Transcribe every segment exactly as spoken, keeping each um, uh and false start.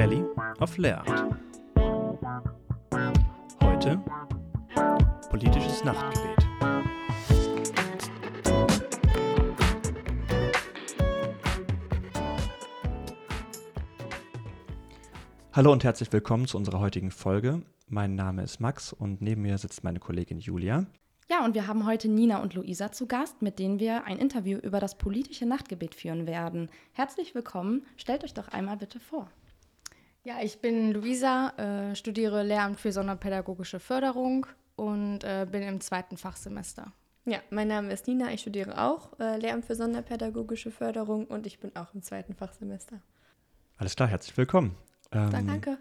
Daily auf Lehramt. Heute politisches Nachtgebet. Hallo und herzlich willkommen zu unserer heutigen Folge. Mein Name ist Max und neben mir sitzt meine Kollegin Julia. Ja, und wir haben heute Nina und Luisa zu Gast, mit denen wir ein Interview über das politische Nachtgebet führen werden. Herzlich willkommen. Stellt euch doch einmal bitte vor. Ja, ich bin Luisa, äh, studiere Lehramt für sonderpädagogische Förderung und äh, bin im zweiten Fachsemester. Ja, mein Name ist Nina, ich studiere auch äh, Lehramt für sonderpädagogische Förderung und ich bin auch im zweiten Fachsemester. Alles klar, herzlich willkommen. Ähm, Danke.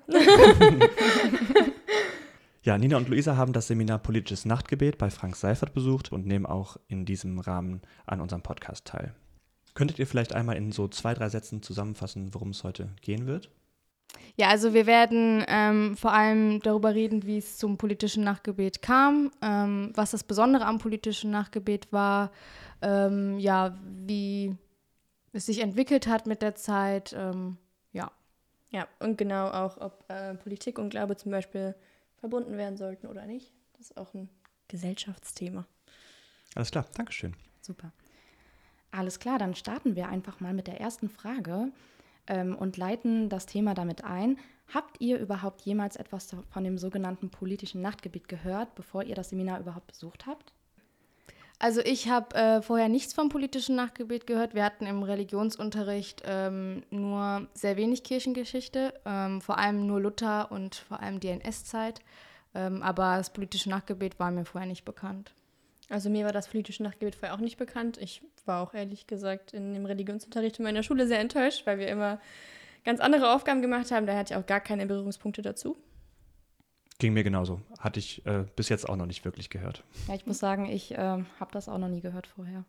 Ja, Nina und Luisa haben das Seminar Politisches Nachtgebet bei Frank Seifert besucht und nehmen auch in diesem Rahmen an unserem Podcast teil. Könntet ihr vielleicht einmal in so zwei, drei Sätzen zusammenfassen, worum es heute gehen wird? Ja, also wir werden ähm, vor allem darüber reden, wie es zum politischen Nachtgebet kam, ähm, was das Besondere am politischen Nachtgebet war, ähm, ja, wie es sich entwickelt hat mit der Zeit, ähm, ja. Ja, und genau auch, ob äh, Politik und Glaube zum Beispiel verbunden werden sollten oder nicht. Das ist auch ein Gesellschaftsthema. Alles klar, Dankeschön. Super. Alles klar, dann starten wir einfach mal mit der ersten Frage ähm, und leiten das Thema damit ein. Habt ihr überhaupt jemals etwas von dem sogenannten politischen Nachtgebet gehört, bevor ihr das Seminar überhaupt besucht habt? Also ich habe äh, vorher nichts vom politischen Nachtgebet gehört. Wir hatten im Religionsunterricht ähm, nur sehr wenig Kirchengeschichte, ähm, vor allem nur Luther und vor allem die N S-Zeit. Ähm, aber das politische Nachtgebet war mir vorher nicht bekannt. Also mir war das politische Nachtgebet vorher auch nicht bekannt. Ich war auch ehrlich gesagt in dem Religionsunterricht in meiner Schule sehr enttäuscht, weil wir immer ganz andere Aufgaben gemacht haben. Da hatte ich auch gar keine Berührungspunkte dazu. Ging mir genauso. Hatte ich äh, bis jetzt auch noch nicht wirklich gehört. Ja, ich muss sagen, ich äh, habe das auch noch nie gehört vorher.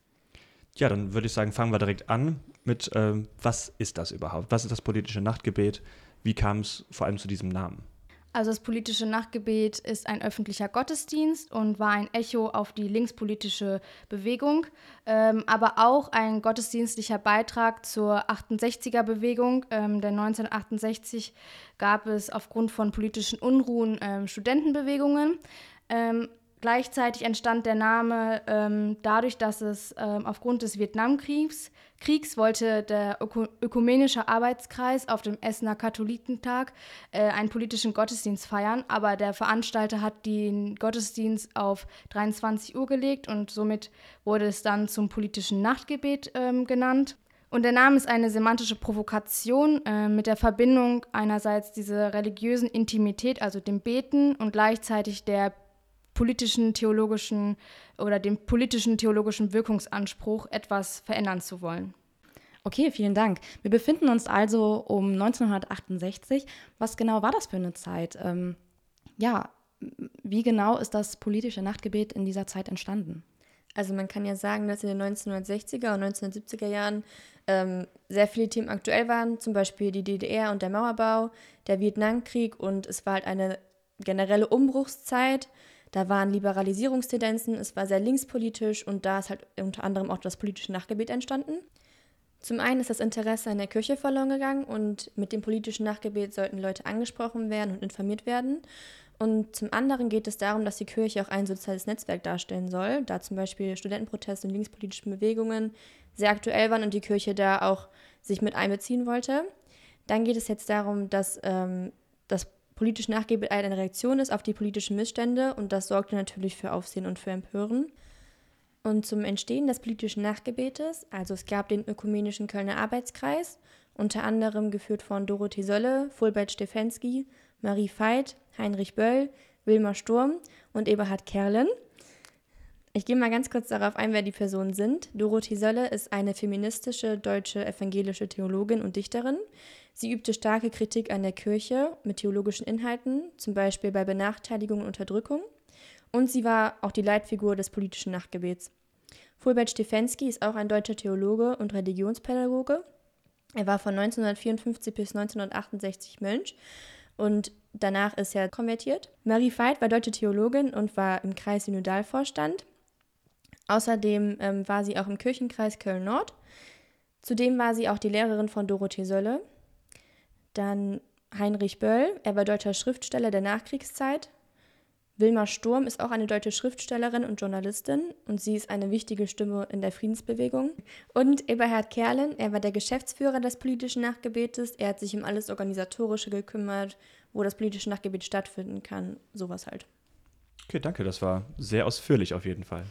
Ja, dann würde ich sagen, fangen wir direkt an mit, äh, was ist das überhaupt? Was ist das politische Nachtgebet? Wie kam es vor allem zu diesem Namen? Also das politische Nachtgebet ist ein öffentlicher Gottesdienst und war ein Echo auf die linkspolitische Bewegung, ähm, aber auch ein gottesdienstlicher Beitrag zur achtundsechziger-Bewegung. Ähm, denn neunzehnhundertachtundsechzig gab es aufgrund von politischen Unruhen ähm, Studentenbewegungen. Ähm, Gleichzeitig entstand der Name ähm, dadurch, dass es ähm, aufgrund des Vietnamkriegs Kriegs wollte der Öko- Ökumenische Arbeitskreis auf dem Essener Katholikentag äh, einen politischen Gottesdienst feiern, aber der Veranstalter hat den Gottesdienst auf dreiundzwanzig Uhr gelegt und somit wurde es dann zum politischen Nachtgebet ähm, genannt. Und der Name ist eine semantische Provokation äh, mit der Verbindung einerseits dieser religiösen Intimität, also dem Beten, und gleichzeitig der politischen, theologischen oder dem politischen, theologischen Wirkungsanspruch, etwas verändern zu wollen. Okay, vielen Dank. Wir befinden uns also um neunzehnhundertachtundsechzig. Was genau war das für eine Zeit? Ähm, ja, wie genau ist das politische Nachtgebet in dieser Zeit entstanden? Also man kann ja sagen, dass in den neunzehnhundertsechziger und neunzehnhundertsiebziger Jahren ähm, sehr viele Themen aktuell waren, zum Beispiel die D D R und der Mauerbau, der Vietnamkrieg, und es war halt eine generelle Umbruchszeit. Da waren Liberalisierungstendenzen, es war sehr linkspolitisch und da ist halt unter anderem auch das politische Nachtgebet entstanden. Zum einen ist das Interesse an der Kirche verloren gegangen und mit dem politischen Nachtgebet sollten Leute angesprochen werden und informiert werden. Und zum anderen geht es darum, dass die Kirche auch ein soziales Netzwerk darstellen soll, da zum Beispiel Studentenproteste und linkspolitische Bewegungen sehr aktuell waren und die Kirche da auch sich mit einbeziehen wollte. Dann geht es jetzt darum, dass ähm, das politische Nachtgebet eine Reaktion ist auf die politischen Missstände und das sorgte natürlich für Aufsehen und für Empören. Und zum Entstehen des politischen Nachtgebetes, also es gab den Ökumenischen Kölner Arbeitskreis, unter anderem geführt von Dorothee Sölle, Fulbert Stefensky, Marie Veit, Heinrich Böll, Wilmar Sturm und Eberhard Kerlen. Ich gehe mal ganz kurz darauf ein, wer die Personen sind. Dorothee Sölle ist eine feministische deutsche evangelische Theologin und Dichterin. Sie übte starke Kritik an der Kirche mit theologischen Inhalten, zum Beispiel bei Benachteiligung und Unterdrückung. Und sie war auch die Leitfigur des politischen Nachtgebets. Fulbert Stefensky ist auch ein deutscher Theologe und Religionspädagoge. Er war von neunzehnhundertvierundfünfzig bis neunzehnhundertachtundsechzig Mönch und danach ist er konvertiert. Marie Veit war deutsche Theologin und war im Kreis Synodalvorstand. Außerdem ähm, war sie auch im Kirchenkreis Köln-Nord. Zudem war sie auch die Lehrerin von Dorothee Sölle. Dann Heinrich Böll, er war deutscher Schriftsteller der Nachkriegszeit. Wilma Sturm ist auch eine deutsche Schriftstellerin und Journalistin und sie ist eine wichtige Stimme in der Friedensbewegung. Und Eberhard Kerlen, er war der Geschäftsführer des politischen Nachtgebetes. Er hat sich um alles Organisatorische gekümmert, wo das politische Nachtgebet stattfinden kann, sowas halt. Okay, danke, das war sehr ausführlich auf jeden Fall.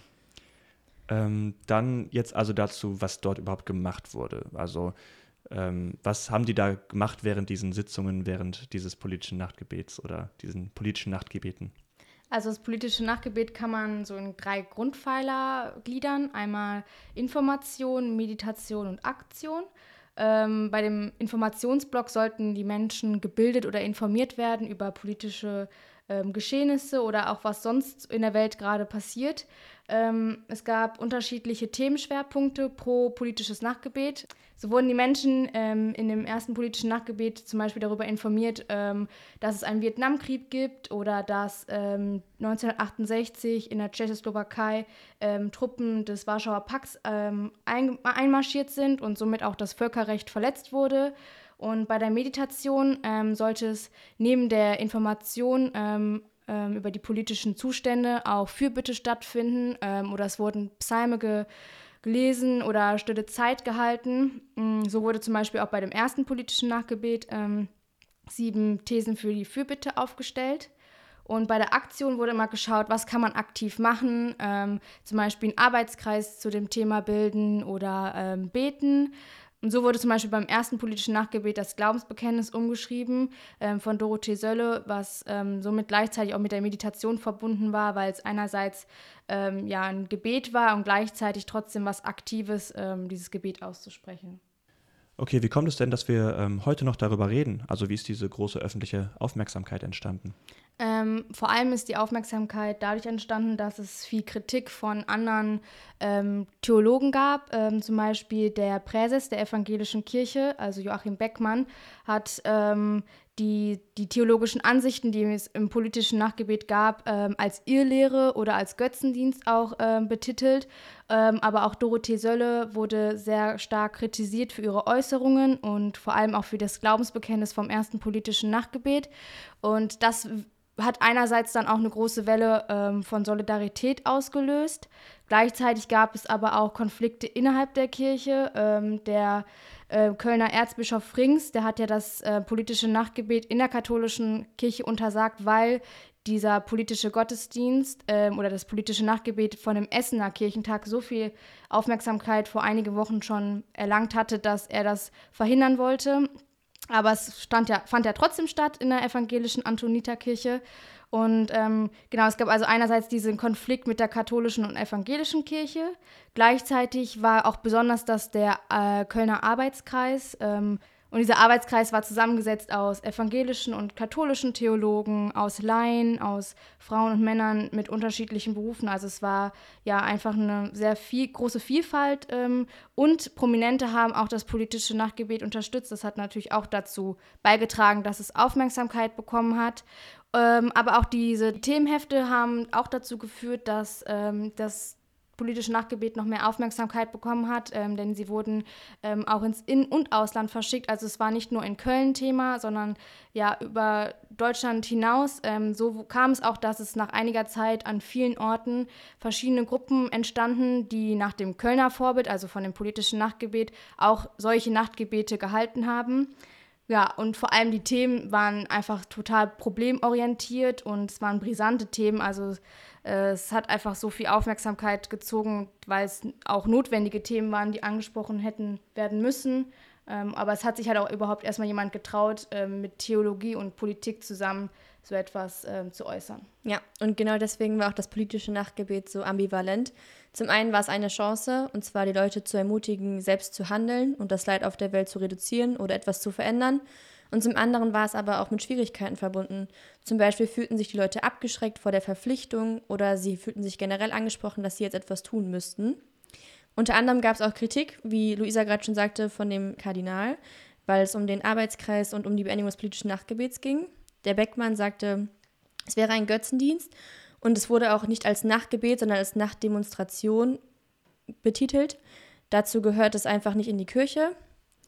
Ähm, dann jetzt also dazu, was dort überhaupt gemacht wurde. Also ähm, was haben die da gemacht während diesen Sitzungen, während dieses politischen Nachtgebets oder diesen politischen Nachtgebeten? Also das politische Nachtgebet kann man so in drei Grundpfeiler gliedern. Einmal Information, Meditation und Aktion. Ähm, bei dem Informationsblock sollten die Menschen gebildet oder informiert werden über politische ähm, Geschehnisse oder auch was sonst in der Welt gerade passiert. Ähm, es gab unterschiedliche Themenschwerpunkte pro politisches Nachtgebet. So wurden die Menschen ähm, in dem ersten politischen Nachtgebet zum Beispiel darüber informiert, ähm, dass es einen Vietnamkrieg gibt oder dass ähm, neunzehnhundertachtundsechzig in der Tschechoslowakei ähm, Truppen des Warschauer Pakts ähm, ein, einmarschiert sind und somit auch das Völkerrecht verletzt wurde. Und bei der Meditation ähm, sollte es neben der Information ähm, ähm, über die politischen Zustände auch Fürbitte stattfinden ähm, oder es wurden Psalme ge- gelesen oder stille Zeit gehalten. So wurde zum Beispiel auch bei dem ersten politischen Nachtgebet ähm, sieben Thesen für die Fürbitte aufgestellt. Und bei der Aktion wurde immer geschaut, was kann man aktiv machen, ähm, zum Beispiel einen Arbeitskreis zu dem Thema bilden oder ähm, beten. Und so wurde zum Beispiel beim ersten politischen Nachtgebet das Glaubensbekenntnis umgeschrieben ähm, von Dorothee Sölle, was ähm, somit gleichzeitig auch mit der Meditation verbunden war, weil es einerseits ähm, ja ein Gebet war und gleichzeitig trotzdem was Aktives, ähm, dieses Gebet auszusprechen. Okay, wie kommt es denn, dass wir ähm, heute noch darüber reden? Also wie ist diese große öffentliche Aufmerksamkeit entstanden? Ähm, vor allem ist die Aufmerksamkeit dadurch entstanden, dass es viel Kritik von anderen ähm, Theologen gab. Ähm, zum Beispiel der Präses der evangelischen Kirche, also Joachim Beckmann, hat ähm, die, die theologischen Ansichten, die es im politischen Nachtgebet gab, ähm, als Irrlehre oder als Götzendienst auch ähm, betitelt. Ähm, aber auch Dorothee Sölle wurde sehr stark kritisiert für ihre Äußerungen und vor allem auch für das Glaubensbekenntnis vom ersten politischen Nachtgebet. Und das hat einerseits dann auch eine große Welle ähm, von Solidarität ausgelöst. Gleichzeitig gab es aber auch Konflikte innerhalb der Kirche. Ähm, der äh, Kölner Erzbischof Frings, der hat ja das äh, politische Nachtgebet in der katholischen Kirche untersagt, weil dieser politische Gottesdienst ähm, oder das politische Nachtgebet von dem Essener Kirchentag so viel Aufmerksamkeit vor einigen Wochen schon erlangt hatte, dass er das verhindern wollte. Aber es stand ja, fand ja trotzdem statt in der evangelischen Antoniterkirche. Und ähm, genau, es gab also einerseits diesen Konflikt mit der katholischen und evangelischen Kirche. Gleichzeitig war auch besonders, dass der äh, Kölner Arbeitskreis, ähm, und dieser Arbeitskreis war zusammengesetzt aus evangelischen und katholischen Theologen, aus Laien, aus Frauen und Männern mit unterschiedlichen Berufen. Also es war ja einfach eine sehr viel, große Vielfalt ähm, und Prominente haben auch das politische Nachtgebet unterstützt. Das hat natürlich auch dazu beigetragen, dass es Aufmerksamkeit bekommen hat. Ähm, aber auch diese Themenhefte haben auch dazu geführt, dass ähm, das politische Nachtgebet noch mehr Aufmerksamkeit bekommen hat, ähm, denn sie wurden ähm, auch ins In- und Ausland verschickt. Also es war nicht nur in Köln Thema, sondern ja über Deutschland hinaus. Ähm, so kam es auch, dass es nach einiger Zeit an vielen Orten verschiedene Gruppen entstanden, die nach dem Kölner Vorbild, also von dem politischen Nachtgebet, auch solche Nachtgebete gehalten haben. Ja, und vor allem die Themen waren einfach total problemorientiert und es waren brisante Themen, also äh, es hat einfach so viel Aufmerksamkeit gezogen, weil es auch notwendige Themen waren, die angesprochen hätten werden müssen. Ähm, aber es hat sich halt auch überhaupt erstmal jemand getraut, ähm, mit Theologie und Politik zusammen so etwas ähm, zu äußern. Ja, und genau deswegen war auch das politische Nachtgebet so ambivalent. Zum einen war es eine Chance, und zwar die Leute zu ermutigen, selbst zu handeln und das Leid auf der Welt zu reduzieren oder etwas zu verändern. Und zum anderen war es aber auch mit Schwierigkeiten verbunden. Zum Beispiel fühlten sich die Leute abgeschreckt vor der Verpflichtung oder sie fühlten sich generell angesprochen, dass sie jetzt etwas tun müssten. Unter anderem gab es auch Kritik, wie Luisa gerade schon sagte, von dem Kardinal, weil es um den Arbeitskreis und um die Beendigung des politischen Nachtgebets ging. Der Beckmann sagte, es wäre ein Götzendienst und es wurde auch nicht als Nachtgebet, sondern als Nachtdemonstration betitelt. Dazu gehört es einfach nicht in die Kirche.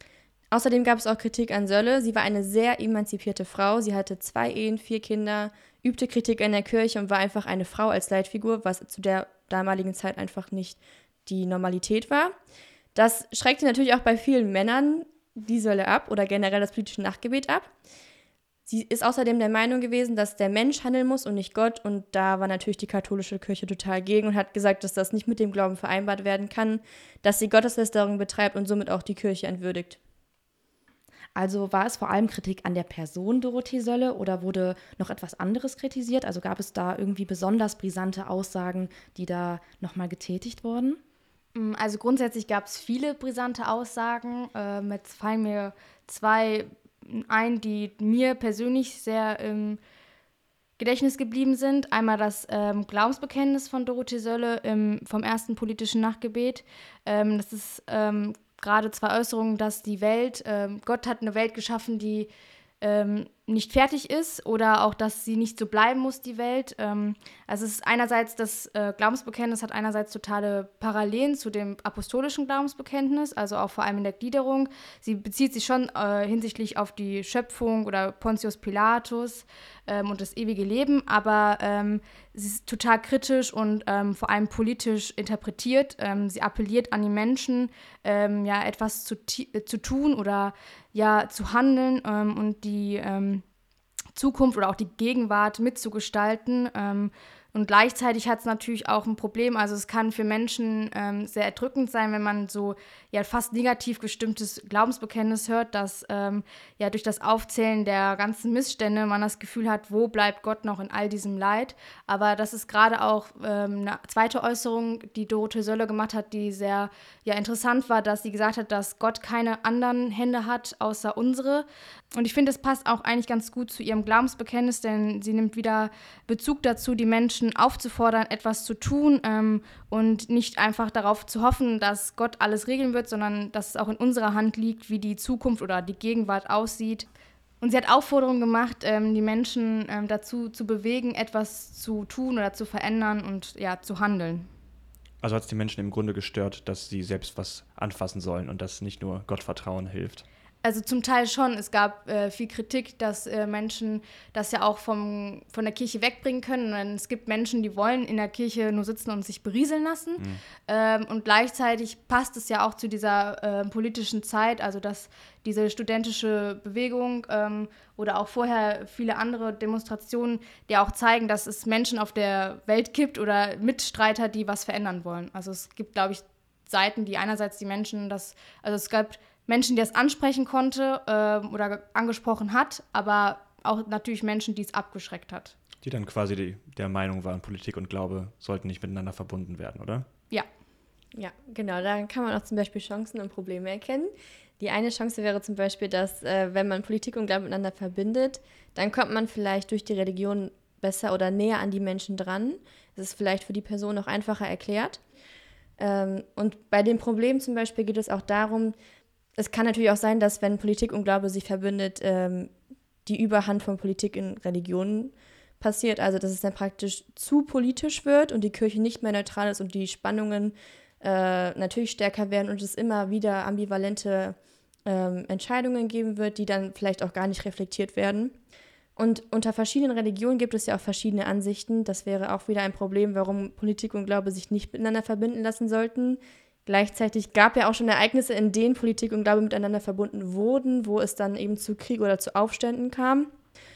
Außerdem gab es auch Kritik an Sölle. Sie war eine sehr emanzipierte Frau. Sie hatte zwei Ehen, vier Kinder, übte Kritik an der Kirche und war einfach eine Frau als Leitfigur, was zu der damaligen Zeit einfach nicht die Normalität war. Das schreckte natürlich auch bei vielen Männern die Sölle ab oder generell das politische Nachtgebet ab. Sie ist außerdem der Meinung gewesen, dass der Mensch handeln muss und nicht Gott. Und da war natürlich die katholische Kirche total gegen und hat gesagt, dass das nicht mit dem Glauben vereinbart werden kann, dass sie Gotteslästerung betreibt und somit auch die Kirche entwürdigt. Also war es vor allem Kritik an der Person Dorothee Sölle oder wurde noch etwas anderes kritisiert? Also gab es da irgendwie besonders brisante Aussagen, die da nochmal getätigt wurden? Also grundsätzlich gab es viele brisante Aussagen. Ähm, jetzt fallen mir zwei ein, die mir persönlich sehr im Gedächtnis geblieben sind. Einmal das ähm, Glaubensbekenntnis von Dorothee Sölle im, vom ersten politischen Nachtgebet. Ähm, das ist ähm, gerade zwei Äußerungen, dass die Welt, ähm, Gott hat eine Welt geschaffen, die ähm, nicht fertig ist oder auch, dass sie nicht so bleiben muss, die Welt. Ähm, also es ist einerseits, das äh, Glaubensbekenntnis hat einerseits totale Parallelen zu dem apostolischen Glaubensbekenntnis, also auch vor allem in der Gliederung. Sie bezieht sich schon äh, hinsichtlich auf die Schöpfung oder Pontius Pilatus ähm, und das ewige Leben, aber ähm, sie ist total kritisch und ähm, vor allem politisch interpretiert. Ähm, sie appelliert an die Menschen, ähm, ja, etwas zu, äh, zu tun oder ja, zu handeln ähm, und die ähm, Zukunft oder auch die Gegenwart mitzugestalten. Ähm, und gleichzeitig hat es natürlich auch ein Problem, also es kann für Menschen ähm, sehr erdrückend sein, wenn man so ja fast negativ gestimmtes Glaubensbekenntnis hört, dass ähm, ja durch das Aufzählen der ganzen Missstände man das Gefühl hat, wo bleibt Gott noch in all diesem Leid. Aber das ist gerade auch ähm, eine zweite Äußerung, die Dorothee Sölle gemacht hat, die sehr ja, interessant war, dass sie gesagt hat, dass Gott keine anderen Hände hat, außer unsere. Und ich finde, es passt auch eigentlich ganz gut zu ihrem Glaubensbekenntnis, denn sie nimmt wieder Bezug dazu, die Menschen aufzufordern, etwas zu tun ähm, und nicht einfach darauf zu hoffen, dass Gott alles regeln wird, sondern dass es auch in unserer Hand liegt, wie die Zukunft oder die Gegenwart aussieht. Und sie hat Aufforderungen gemacht, ähm, die Menschen ähm, dazu zu bewegen, etwas zu tun oder zu verändern und ja, zu handeln. Also hat es die Menschen im Grunde gestört, dass sie selbst was anfassen sollen und dass nicht nur Gottvertrauen hilft. Also zum Teil schon. Es gab äh, viel Kritik, dass äh, Menschen das ja auch vom, von der Kirche wegbringen können. Und es gibt Menschen, die wollen in der Kirche nur sitzen und sich berieseln lassen. Mhm. Ähm, und gleichzeitig passt es ja auch zu dieser äh, politischen Zeit, also dass diese studentische Bewegung ähm, oder auch vorher viele andere Demonstrationen, die auch zeigen, dass es Menschen auf der Welt gibt oder Mitstreiter, die was verändern wollen. Also es gibt, glaube ich, Seiten, die einerseits die Menschen das, also es gab Menschen, die es ansprechen konnte äh, oder angesprochen hat, aber auch natürlich Menschen, die es abgeschreckt hat. Die dann quasi die, der Meinung waren, Politik und Glaube sollten nicht miteinander verbunden werden, oder? Ja. Ja, genau. Da kann man auch zum Beispiel Chancen und Probleme erkennen. Die eine Chance wäre zum Beispiel, dass äh, wenn man Politik und Glaube miteinander verbindet, dann kommt man vielleicht durch die Religion besser oder näher an die Menschen dran. Das ist vielleicht für die Person auch einfacher erklärt. Ähm, und bei dem Problem zum Beispiel geht es auch darum, es kann natürlich auch sein, dass wenn Politik und Glaube sich verbindet, ähm, die Überhand von Politik in Religionen passiert. Also dass es dann praktisch zu politisch wird und die Kirche nicht mehr neutral ist und die Spannungen äh, natürlich stärker werden und es immer wieder ambivalente ähm, Entscheidungen geben wird, die dann vielleicht auch gar nicht reflektiert werden. Und unter verschiedenen Religionen gibt es ja auch verschiedene Ansichten. Das wäre auch wieder ein Problem, warum Politik und Glaube sich nicht miteinander verbinden lassen sollten. Gleichzeitig gab ja auch schon Ereignisse, in denen Politik und Glaube miteinander verbunden wurden, wo es dann eben zu Krieg oder zu Aufständen kam.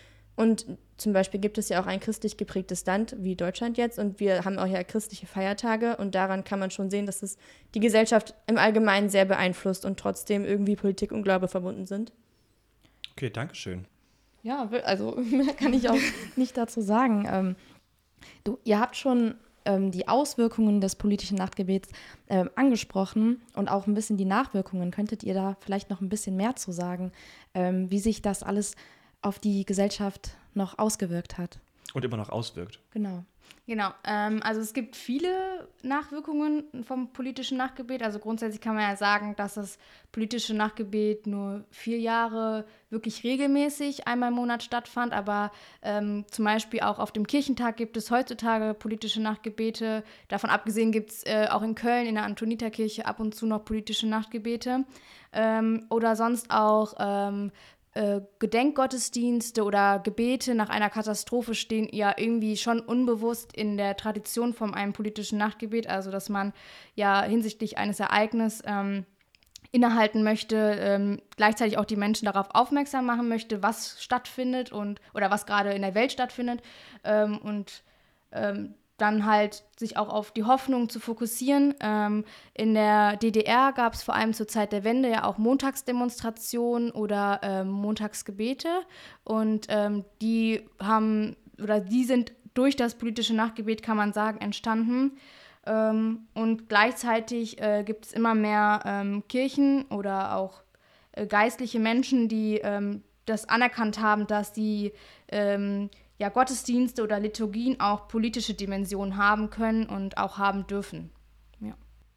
Und zum Beispiel gibt es ja auch ein christlich geprägtes Land wie Deutschland jetzt und wir haben auch ja christliche Feiertage und daran kann man schon sehen, dass es die Gesellschaft im Allgemeinen sehr beeinflusst und trotzdem irgendwie Politik und Glaube verbunden sind. Okay, danke schön. Ja, also mehr kann ich auch nicht dazu sagen. Ähm, du, ihr habt schon ähm, die Auswirkungen des politischen Nachtgebets ähm, angesprochen und auch ein bisschen die Nachwirkungen. Könntet ihr da vielleicht noch ein bisschen mehr zu sagen, ähm, wie sich das alles auf die Gesellschaft noch ausgewirkt hat? Und immer noch auswirkt. Genau. Genau, ähm, also es gibt viele Nachwirkungen vom politischen Nachtgebet. Also grundsätzlich kann man ja sagen, dass das politische Nachtgebet nur vier Jahre wirklich regelmäßig einmal im Monat stattfand. Aber ähm, zum Beispiel auch auf dem Kirchentag gibt es heutzutage politische Nachtgebete. Davon abgesehen gibt es äh, auch in Köln in der Antoniterkirche ab und zu noch politische Nachtgebete. Ähm, oder sonst auch ähm, Äh, Gedenkgottesdienste oder Gebete nach einer Katastrophe stehen ja irgendwie schon unbewusst in der Tradition von einem politischen Nachtgebet, also dass man ja hinsichtlich eines Ereignisses ähm, innehalten möchte, ähm, gleichzeitig auch die Menschen darauf aufmerksam machen möchte, was stattfindet und oder was gerade in der Welt stattfindet ähm, und ähm, dann halt sich auch auf die Hoffnung zu fokussieren. Ähm, in der D D R gab es vor allem zur Zeit der Wende ja auch Montagsdemonstrationen oder ähm, Montagsgebete und ähm, die haben oder die sind durch das politische Nachtgebet, kann man sagen, entstanden. Ähm, und gleichzeitig äh, gibt es immer mehr ähm, Kirchen oder auch äh, geistliche Menschen, die ähm, das anerkannt haben, dass die ähm, ja, Gottesdienste oder Liturgien auch politische Dimensionen haben können und auch haben dürfen. Ja.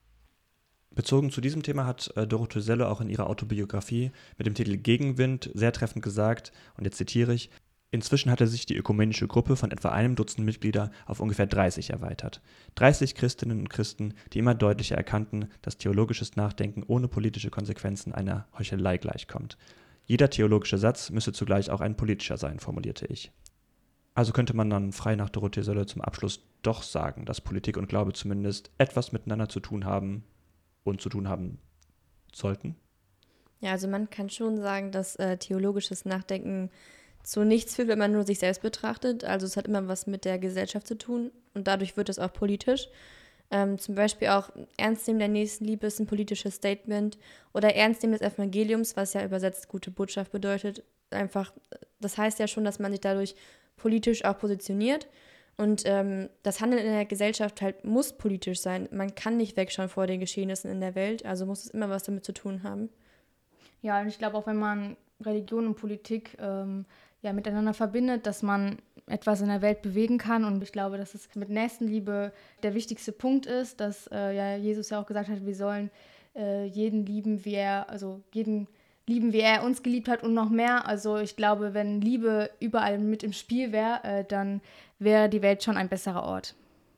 Bezogen zu diesem Thema hat äh, Dorothee Sölle auch in ihrer Autobiografie mit dem Titel Gegenwind sehr treffend gesagt, und jetzt zitiere ich: Inzwischen hatte sich die ökumenische Gruppe von etwa einem Dutzend Mitglieder auf ungefähr dreißig erweitert. dreißig Christinnen und Christen, die immer deutlicher erkannten, dass theologisches Nachdenken ohne politische Konsequenzen einer Heuchelei gleichkommt. Jeder theologische Satz müsse zugleich auch ein politischer sein, formulierte ich. Also könnte man dann frei nach Dorothee Sölle zum Abschluss doch sagen, dass Politik und Glaube zumindest etwas miteinander zu tun haben und zu tun haben sollten? Ja, also man kann schon sagen, dass äh, theologisches Nachdenken zu nichts führt, wenn man nur sich selbst betrachtet. Also es hat immer was mit der Gesellschaft zu tun und dadurch wird es auch politisch. Ähm, zum Beispiel auch Ernstnehmen der Nächstenliebe ist ein politisches Statement oder Ernstnehmen des Evangeliums, was ja übersetzt gute Botschaft bedeutet. Einfach, das heißt ja schon, dass man sich dadurch politisch auch positioniert und ähm, das Handeln in der Gesellschaft halt muss politisch sein. Man kann nicht wegschauen vor den Geschehnissen in der Welt, also muss es immer was damit zu tun haben. Ja, und ich glaube auch, wenn man Religion und Politik ähm, ja, miteinander verbindet, dass man etwas in der Welt bewegen kann, und ich glaube, dass es mit Nächstenliebe der wichtigste Punkt ist, dass äh, ja Jesus ja auch gesagt hat, wir sollen äh, jeden lieben, wie er, also jeden lieben, wie er uns geliebt hat und noch mehr. Also ich glaube, wenn Liebe überall mit im Spiel wäre, äh, dann wäre die Welt schon ein besserer Ort.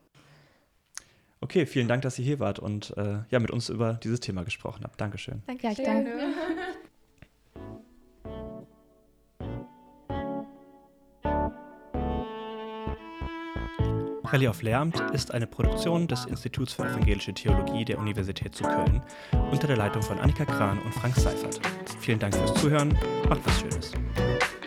Okay, vielen Dank, dass ihr hier wart und äh, ja, mit uns über dieses Thema gesprochen habt. Dankeschön. Danke, ja, ich danke. Rallye auf Lehramt ist eine Produktion des Instituts für Evangelische Theologie der Universität zu Köln unter der Leitung von Annika Kran und Frank Seifert. Vielen Dank fürs Zuhören, macht was Schönes.